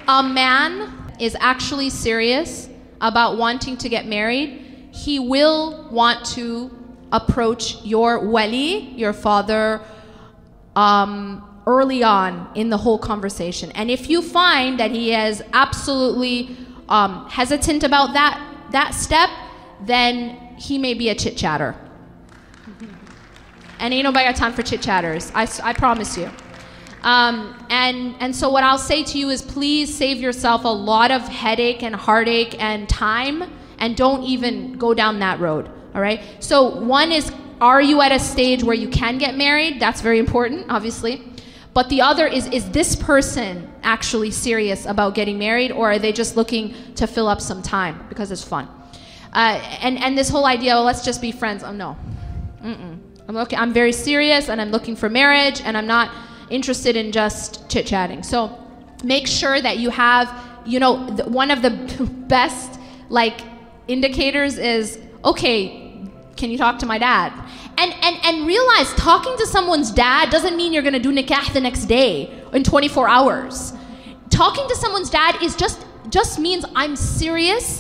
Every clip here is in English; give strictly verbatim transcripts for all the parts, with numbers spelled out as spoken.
a man is actually serious about wanting to get married, he will want to approach your wali, your father, um, early on in the whole conversation. And if you find that he is absolutely um, hesitant about that, that step, then he may be a chit-chatter. And ain't nobody got time for chit-chatters, I, I promise you. Um, and, and so what I'll say to you is please save yourself a lot of headache and heartache and time, and don't even go down that road, all right? So one is, are you at a stage where you can get married? That's very important, obviously. But the other is, is this person actually serious about getting married, or are they just looking to fill up some time because it's fun? Uh, and, and this whole idea, well, let's just be friends. Oh, no. Mm-mm. I'm, looking, I'm very serious, and I'm looking for marriage, and I'm not interested in just chit-chatting. So make sure that you have, you know, th- one of the best, like, indicators is, okay, can you talk to my dad? And, and, and realize talking to someone's dad doesn't mean you're going to do nikah the next day in twenty-four hours. Talking to someone's dad is just, just means I'm serious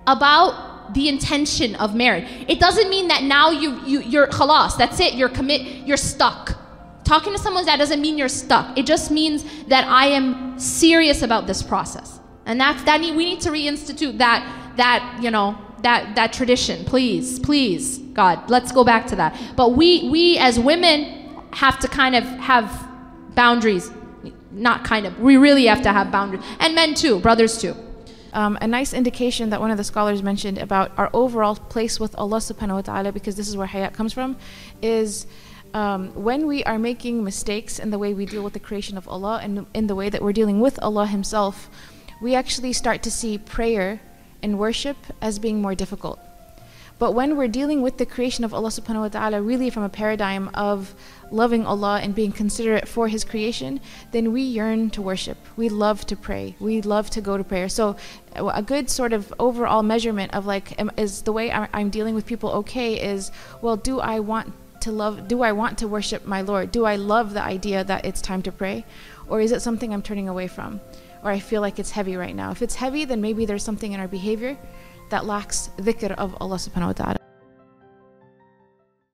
about the intention of marriage. It doesn't mean that now you, you, you're khalas, that's it, you're commit, you're stuck. Talking to someone's dad doesn't mean you're stuck. It just means that I am serious about this process. And that's, that need, we need to reinstitute that, that, you know, that, that tradition. Please, please, God, let's go back to that. But we, we as women have to kind of have boundaries. Not kind of, we really have to have boundaries. And men too, brothers too. Um, a nice indication that one of the scholars mentioned about our overall place with Allah subhanahu wa ta'ala, because this is where hayat comes from, is um, when we are making mistakes in the way we deal with the creation of Allah and in the way that we're dealing with Allah Himself, we actually start to see prayer and worship as being more difficult. But when we're dealing with the creation of Allah subhanahu wa ta'ala really from a paradigm of loving Allah and being considerate for His creation, then we yearn to worship. We love to pray. We love to go to prayer. So a good sort of overall measurement of like, is the way I'm dealing with people okay is, well, do I want to love, do I want to worship my Lord? Do I love the idea that it's time to pray? Or is it something I'm turning away from? Or I feel like it's heavy right now. If it's heavy, then maybe there's something in our behavior that lacks dhikr of Allah subhanahu wa ta'ala.